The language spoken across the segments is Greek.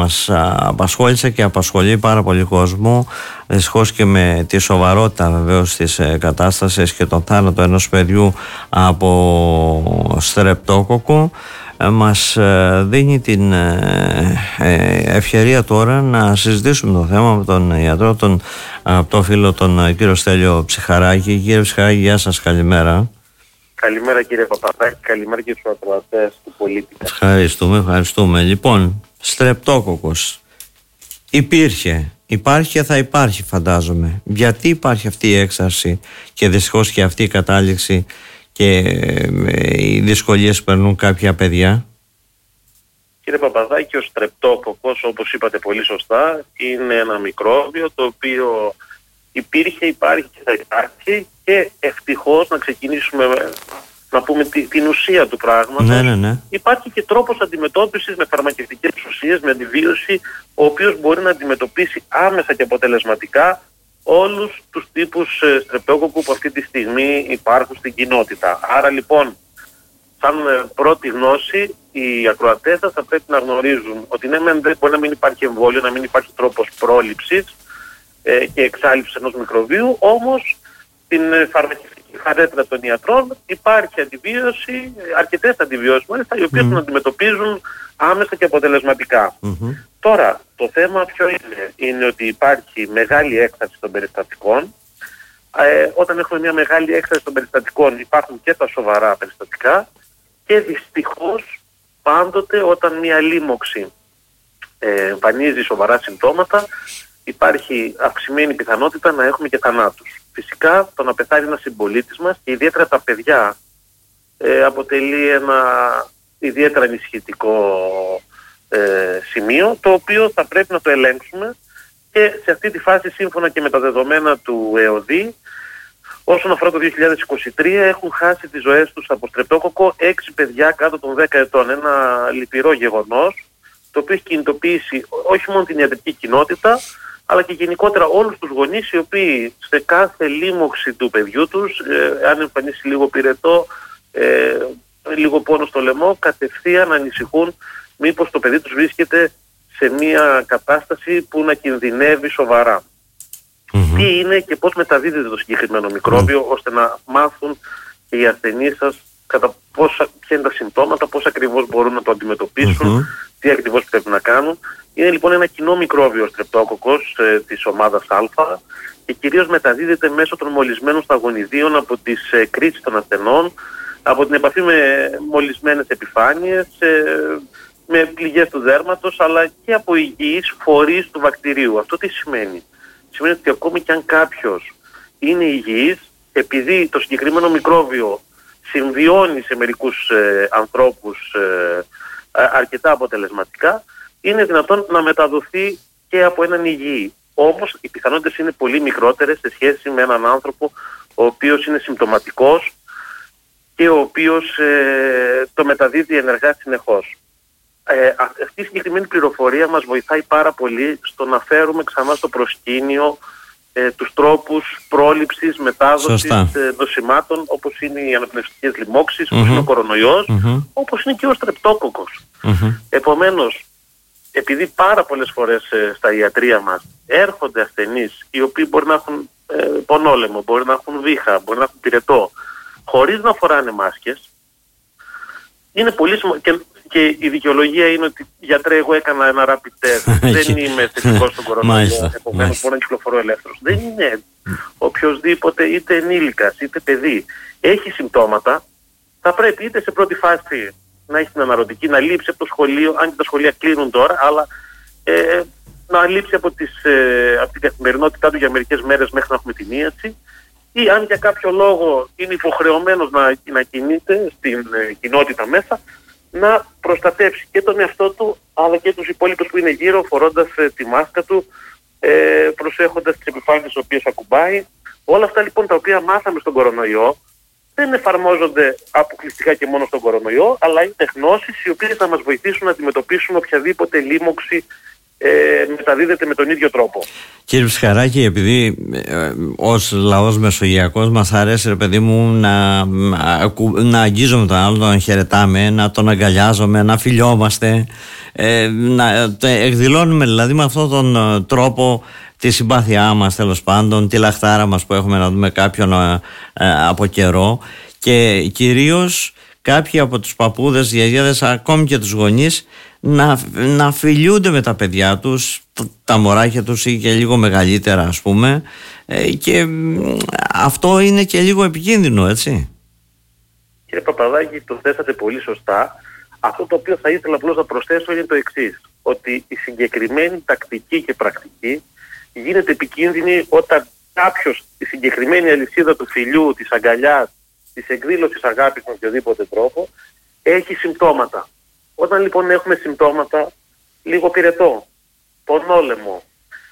μας απασχόλησε και απασχολεί πάρα πολύ κόσμο, δυστυχώς και με τη σοβαρότητα βεβαίως της κατάστασης και τον θάνατο ενός παιδιού από στρεπτόκοκο, μας δίνει την ευκαιρία τώρα να συζητήσουμε το θέμα με τον ιατρό, τον φίλο, τον κύριο Στέλιο Ψυχαράκη. Κύριε Ψυχαράκη, γεια σας, καλημέρα. Καλημέρα κύριε Παπαδάκη, καλημέρα και στους ακροατές του Πολίτη. Ευχαριστούμε. Λοιπόν, στρεπτόκοκος υπάρχει και θα υπάρχει, φαντάζομαι. Γιατί υπάρχει αυτή η έξαρση και δυστυχώς και αυτή η κατάληξη και οι δυσκολίες που περνούν κάποια παιδιά? Κύριε Παπαδάκη, ο στρεπτόκοκος, όπως είπατε πολύ σωστά, είναι ένα μικρόβιο το οποίο υπήρχε, υπάρχει και θα υπάρχει, και ευτυχώς, να ξεκινήσουμε να πούμε την ουσία του πράγματος, ναι. Υπάρχει και τρόπος αντιμετώπισης με φαρμακευτικές ουσίες, με αντιβίωση, ο οποίος μπορεί να αντιμετωπίσει άμεσα και αποτελεσματικά όλους τους τύπους στρεπτόκοκου που αυτή τη στιγμή υπάρχουν στην κοινότητα. Άρα λοιπόν, σαν πρώτη γνώση, οι ακροατές θα πρέπει να γνωρίζουν ότι ναι, δεν μπορεί να μην υπάρχει εμβόλιο, να μην υπάρχει τρόπος πρόληψης και εξάλειψης ενός μικροβίου, όμως στην φαρμακευτική χαρέτρα των ιατρών υπάρχει αντιβίωση, αρκετές αντιβιώσεις μάλιστα, οι οποίες τον αντιμετωπίζουν άμεσα και αποτελεσματικά. Τώρα, το θέμα ποιο είναι? Είναι ότι υπάρχει μεγάλη έκταση των περιστατικών. Όταν έχουμε μια μεγάλη έκταση των περιστατικών, υπάρχουν και τα σοβαρά περιστατικά, και δυστυχώς πάντοτε όταν μια λίμωξη εμφανίζει σοβαρά συμπτώματα, υπάρχει αυξημένη πιθανότητα να έχουμε και θανάτους. Φυσικά το να πεθάνει ένας συμπολίτης μας, και ιδιαίτερα τα παιδιά, αποτελεί ένα ιδιαίτερα ενισχυτικό σημείο, το οποίο θα πρέπει να το ελέγξουμε, και σε αυτή τη φάση, σύμφωνα και με τα δεδομένα του ΕΟΔΗ, όσον αφορά το 2023, έχουν χάσει τις ζωές τους από στρεπτόκοκο 6 παιδιά κάτω των 10 ετών. Ένα λυπηρό γεγονός, το οποίο έχει κινητοποιήσει όχι μόνο την ιατρική κοινότητα, αλλά και γενικότερα όλους τους γονείς, οι οποίοι σε κάθε λίμωξη του παιδιού τους, αν εμφανίσει λίγο πυρετό, λίγο πόνο στο λαιμό, κατευθείαν ανησυχούν μήπως το παιδί τους βρίσκεται σε μια κατάσταση που να κινδυνεύει σοβαρά. Τι είναι και πώς μεταδίδεται το συγκεκριμένο μικρόβιο, ώστε να μάθουν και οι ασθενείς σας ποια είναι τα συμπτώματα, πώς ακριβώς μπορούν να το αντιμετωπίσουν, τι ακριβώς πρέπει να κάνουν. Είναι λοιπόν ένα κοινό μικρόβιο στρεπτόκοκος της ομάδας Α, και κυρίως μεταδίδεται μέσω των μολυσμένων σταγονιδίων από τις κρίσεις των ασθενών, από την επαφή με μολυσμένες επιφάνειες, με πληγές του δέρματος, αλλά και από υγιείς φορείς του βακτηρίου. Αυτό τι σημαίνει? Σημαίνει ότι ακόμη και αν κάποιος είναι υγιής, επειδή το συγκεκριμένο μικρόβιο συμβιώνει σε μερικούς ανθρώπους αρκετά αποτελεσματικά, είναι δυνατόν να μεταδοθεί και από έναν υγιή. Όμως οι πιθανότητες είναι πολύ μικρότερες σε σχέση με έναν άνθρωπο ο οποίος είναι συμπτωματικός και ο οποίος το μεταδίδει ενεργά συνεχώς. Αυτή η συγκεκριμένη πληροφορία μας βοηθάει πάρα πολύ στο να φέρουμε ξανά στο προσκήνιο τους τρόπους πρόληψης, μετάδοσης νοσημάτων, όπως είναι οι αναπνευστικές λοιμώξεις, όπως είναι ο κορονοϊός, όπως είναι και ο στρεπτόκοκος. Επομένως, επειδή πάρα πολλές φορές στα ιατρεία μας έρχονται ασθενείς οι οποίοι μπορεί να έχουν πονόλαιμο, μπορεί να έχουν βήχα, μπορεί να έχουν πυρετό, χωρίς να φοράνε μάσκες, είναι πολύ σημαντικό. Και η δικαιολογία είναι ότι, γιατρέ, εγώ έκανα ένα rapid test, δεν είμαι θετικός στον κορονοϊό, επομένως μπορώ να κυκλοφορώ ελεύθερος. Δεν είναι. Οποιοςδήποτε, είτε ενήλικας είτε παιδί, έχει συμπτώματα, θα πρέπει είτε σε πρώτη φάση να έχει την αναρωτική, να λείψει από το σχολείο, αν και τα σχολεία κλείνουν τώρα, αλλά να λείψει από την καθημερινότητά του για μερικές μέρες μέχρι να έχουμε την ίαση, ή αν για κάποιο λόγο είναι υποχρεωμένος να κινείται στην κοινότητα μέσα, να προστατεύσει και τον εαυτό του αλλά και τους υπόλοιπους που είναι γύρω, φορώντας τη μάσκα του, προσέχοντας τις επιφάνειες τις οποίες ακουμπάει. Όλα αυτά λοιπόν τα οποία μάθαμε στον κορονοϊό δεν εφαρμόζονται αποκλειστικά και μόνο στον κορονοϊό, αλλά είναι γνώσεις οι οποίες θα μας βοηθήσουν να αντιμετωπίσουμε οποιαδήποτε λίμωξη μεταδίδεται με τον ίδιο τρόπο. Κύριε Ψυχαράκη, επειδή ως λαός μεσογειακός μας αρέσει, ρε παιδί μου, να αγγίζουμε τον άλλον, να τον χαιρετάμε, να τον αγκαλιάζουμε, να φιλιόμαστε, να εκδηλώνουμε δηλαδή με αυτόν τον τρόπο τη συμπάθειά μας, τέλος πάντων, τη λαχτάρα μας που έχουμε να δούμε κάποιον από καιρό, και κυρίως κάποιοι από τους παππούδες, γιαγιάδες, ακόμη και τους γονείς να φιλιούνται με τα παιδιά τους, τα μωράκια τους ή και λίγο μεγαλύτερα, ας πούμε, και αυτό είναι και λίγο επικίνδυνο, έτσι. Κύριε Παπαδάκη, το θέσατε πολύ σωστά. Αυτό το οποίο θα ήθελα απλώς να προσθέσω είναι το εξής, ότι η συγκεκριμένη τακτική και πρακτική γίνεται επικίνδυνη όταν κάποιος τη συγκεκριμένη αλυσίδα του φιλιού, της αγκαλιάς, της εκδήλωσης αγάπης με οποιοδήποτε τρόπο, έχει συμπτώματα. Όταν λοιπόν έχουμε συμπτώματα, λίγο πυρετό, πονόλεμο,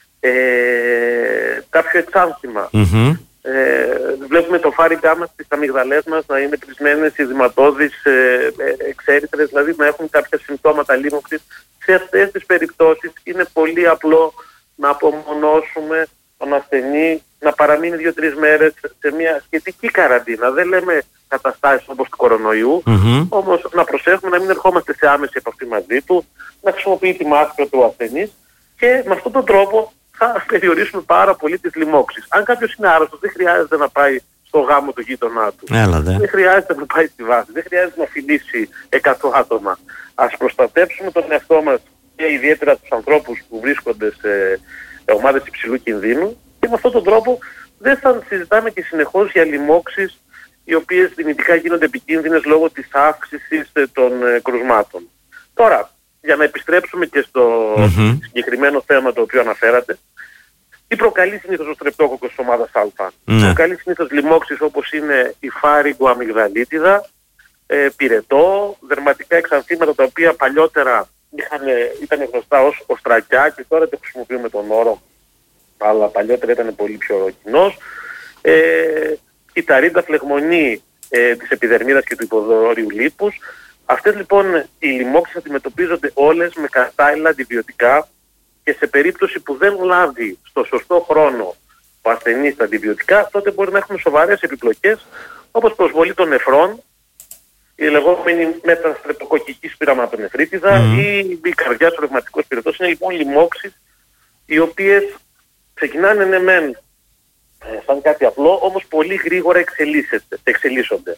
κάποιο εξάνθημα, βλέπουμε το φάριγγά μας, τις αμυγδαλές μας να είναι πρισμένες, οι δηματώδεις εξέρυθρες, δηλαδή να έχουν κάποια συμπτώματα λίμωξης. Σε αυτές τις περιπτώσεις είναι πολύ απλό να απομονώσουμε τον ασθενή, να παραμείνει 2-3 μέρες σε μια σχετική καραντίνα. Δεν λέμε καταστάσεις όπως του κορονοϊού, όμως να προσέχουμε να μην ερχόμαστε σε άμεση επαφή μαζί του, να χρησιμοποιεί τη μάσκα του ασθενής, και με αυτόν τον τρόπο θα περιορίσουμε πάρα πολύ τις λοιμώξεις. Αν κάποιος είναι άρρωστος, δεν χρειάζεται να πάει στο γάμο του γείτονά του. Δεν χρειάζεται να πάει στη βάση, δεν χρειάζεται να φιλήσει 100 άτομα. Ας προστατέψουμε τον εαυτό μας και ιδιαίτερα τους ανθρώπους που βρίσκονται σε ομάδες υψηλού κινδύνου, και με αυτόν τον τρόπο δεν θα συζητάμε και συνεχώς για λοιμώξεις οι οποίες δυνητικά γίνονται επικίνδυνες λόγω της αύξησης των κρουσμάτων. Τώρα, για να επιστρέψουμε και στο συγκεκριμένο θέμα το οποίο αναφέρατε, τι προκαλεί συνήθως ο στρεπτόκοκκος της ομάδας Α? Προκαλεί συνήθως λοιμώξεις όπως είναι η φάριγκο-αμυγδαλίτιδα, πυρετό, δερματικά εξανθήματα τα οποία παλιότερα ήταν γνωστά ως οστρακιά και τώρα δεν χρησιμοποιούμε τον όρο, αλλά παλιότερα ήταν πολύ πιο κοινός. Κυταρίδα, φλεγμονή της επιδερμίδας και του υποδόριου λίπους. Αυτές λοιπόν οι λοιμώξεις αντιμετωπίζονται όλες με κατάλληλα αντιβιωτικά, και σε περίπτωση που δεν λάβει στο σωστό χρόνο ο ασθενής τα αντιβιωτικά, τότε μπορεί να έχουμε σοβαρές επιπλοκές, όπως προσβολή των νεφρών, η λεγόμενη μεταστρεπτοκοκκική σπυραματονεφρίτιδα ή η καρδιάς, ο ρευματικός πυρετός. Είναι λοιπόν λοιμώξεις οι οποίες ξεκινάνε ναι μεν σαν κάτι απλό, όμως πολύ γρήγορα εξελίσσονται.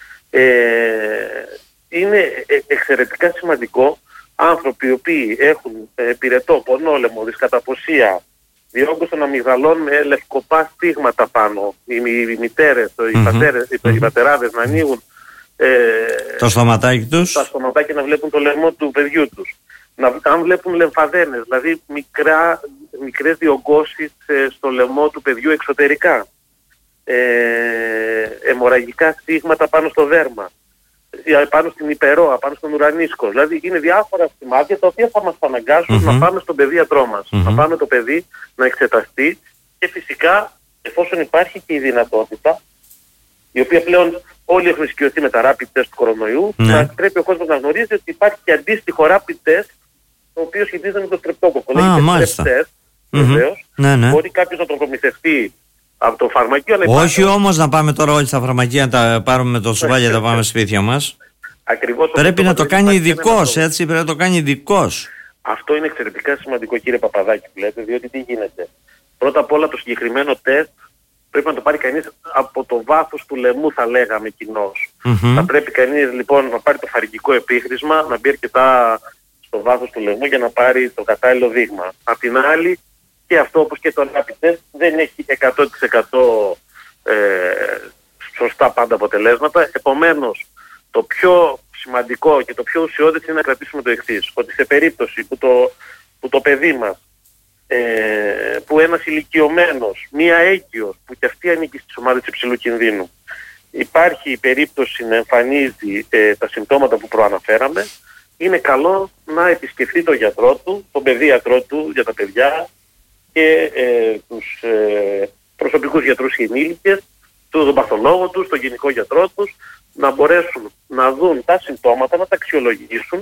Είναι εξαιρετικά σημαντικό άνθρωποι οι οποίοι έχουν πυρετό, πονόλεμο, δυσκαταποσία, διόγκωση των αμυγδαλών με λευκοπά στίγματα πάνω, οι μητέρες, οι πατεράδες να ανοίγουν το στοματάκι τους, τα στοματάκια, να βλέπουν το λαιμό του παιδιού τους, αν βλέπουν λεμφαδένες, δηλαδή μικρές διογκώσεις στο λαιμό του παιδιού εξωτερικά, αιμορραγικά στίγματα πάνω στο δέρμα, πάνω στην υπερόα, πάνω στον ουρανίσκο. Δηλαδή είναι διάφορα σημάδια τα οποία θα μας αναγκάσουν να πάμε στον παιδίατρό μας, να πάμε το παιδί να εξεταστεί, και φυσικά εφόσον υπάρχει και η δυνατότητα, η οποία πλέον όλοι έχουν ισχυωθεί με τα rapid test του κορονοϊού, θα πρέπει ο κόσμος να γνωρίζει ότι υπάρχει και αντίστοιχο rapid test το οποίο σχετίζεται με το στρεπτόκοκκο. Λέγεται strep test, βεβαίως. Μπορεί κάποιος να τον προμηθευτεί από το φαρμακείο. Όχι όμως να πάμε τώρα όλοι στα φαρμακεία να τα πάρουμε με το σουβάλι και τα πάμε σπίτια μας. Ακριβώς. Πρέπει να το κάνει ειδικός, έτσι, πρέπει να το κάνει ειδικός. Αυτό είναι εξαιρετικά σημαντικό, κύριε Παπαδάκη, που λέτε, διότι τι γίνεται. Πρώτα απ' όλα το συγκεκριμένο τεστ πρέπει να το πάρει κανείς από το βάθος του λαιμού, θα λέγαμε κοινώς. Θα πρέπει κανείς λοιπόν να πάρει το φαρυγγικό επίχρησμα, να μπει αρκετά στο βάθος του λαιμού για να πάρει το κατάλληλο δείγμα. Απ' την άλλη, και αυτό όπως και το rapid test δεν έχει 100% σωστά πάντα αποτελέσματα. Επομένως, το πιο σημαντικό και το πιο ουσιώδες είναι να κρατήσουμε το εξής, ότι σε περίπτωση που το παιδί μας, που ένας ηλικιωμένος, μία έγκυος, που και αυτή ανήκει στις ομάδες υψηλού κινδύνου, υπάρχει η περίπτωση να εμφανίζει τα συμπτώματα που προαναφέραμε, είναι καλό να επισκεφθεί τον γιατρό του, τον παιδίατρό του για τα παιδιά και τους προσωπικούς γιατρούς και ενήλικες, τον παθολόγο τους, τον γενικό γιατρό τους, να μπορέσουν να δουν τα συμπτώματα, να τα αξιολογήσουν